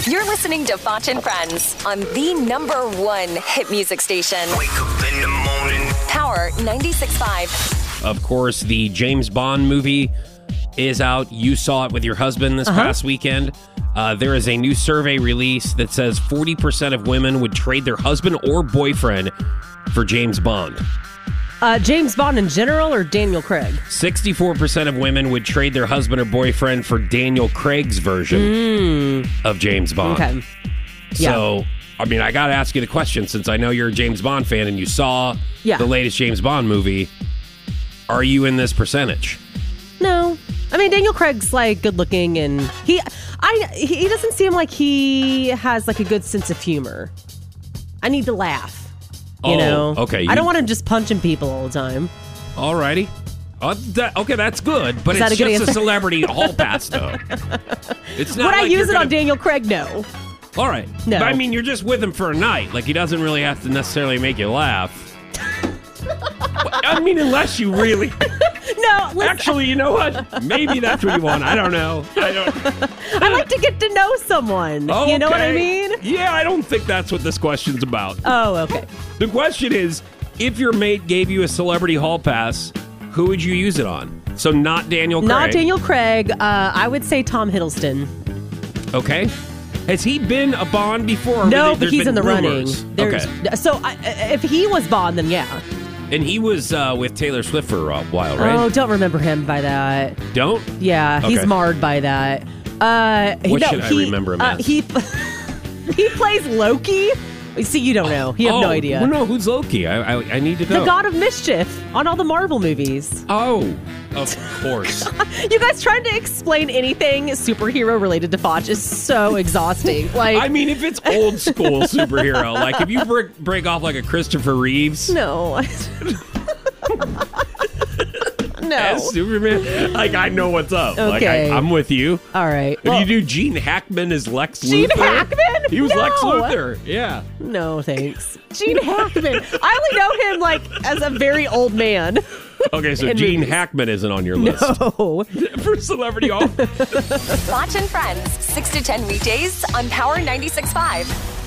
You're listening to Foch and Friends on the #1 hit music station. Wake up in the morning. Power 96.5. Of course, the James Bond movie is out. You saw it with your husband this past weekend. There is a new survey release that says 40% of women would trade their husband or boyfriend for James Bond. James Bond in general or Daniel Craig? 64% of women would trade their husband or boyfriend for Daniel Craig's version of James Bond. Okay. So, I mean, I got to ask you the question, since I know you're a James Bond fan and you saw the latest James Bond movie. Are you in this percentage? No. I mean, Daniel Craig's like good looking, and he doesn't seem like he has like a good sense of humor. I need to laugh. You know? Okay. I don't want him just punching people all the time. All righty. Okay, that's good, but Is that it's a good just answer? a celebrity hall pass, though. It's not. Would I like use you're it gonna... on Daniel Craig? No. All right. No. But I mean, you're just with him for a night. Like, he doesn't really have to necessarily make you laugh. I mean, unless you really... No, listen. Actually, you know what? Maybe that's what you want. I don't know. I like to get to know someone. Oh, You know what I okay. mean? Yeah, I don't think that's what this question's about. Oh, okay. The question is, if your mate gave you a celebrity hall pass, who would you use it on? So not Daniel Craig. Not Daniel Craig. I would say Tom Hiddleston. Okay. Has he been a Bond before? Or No, but there's he's been in the rumors? running. Okay. So if he was Bond, then yeah. And he was with Taylor Swift for a while, right? Oh, don't remember him by that. Don't? Yeah, he's Okay. marred by that. What should I remember him as? He plays Loki. See, you don't know. You have no idea. Well, no, who's Loki? I need to know. The God of Mischief on all the Marvel movies. Oh, of course. You guys trying to explain anything superhero related to Foch is so exhausting. Like, I mean, if it's old school superhero, like if you break off like a Christopher Reeves no. No. as Superman, like I know what's up. Okay. Like I'm with you. All right. If you do Gene Hackman as Lex Luthor. Gene Hackman? He was No. Lex Luthor. Yeah. No, thanks. Gene Hackman. I only know him like as a very old man. Okay, so In Gene movies. Hackman isn't on your list. No. For celebrity hall. Foch and Friends, 6 to 10 weekdays on Power 96.5.